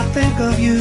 think of you.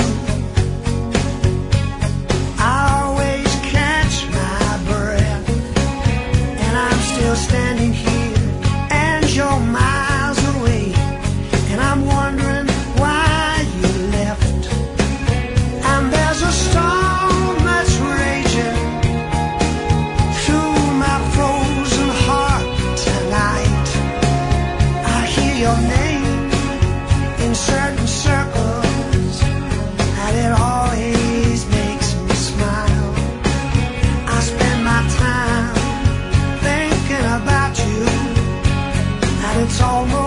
I always catch my breath, and I'm still standing here, and you're miles away, and I'm wondering why you left. And there's a storm that's raging through my frozen heart tonight. I hear your name in certain circles, and it always makes me smile. I spend my time thinking about you, and it's almost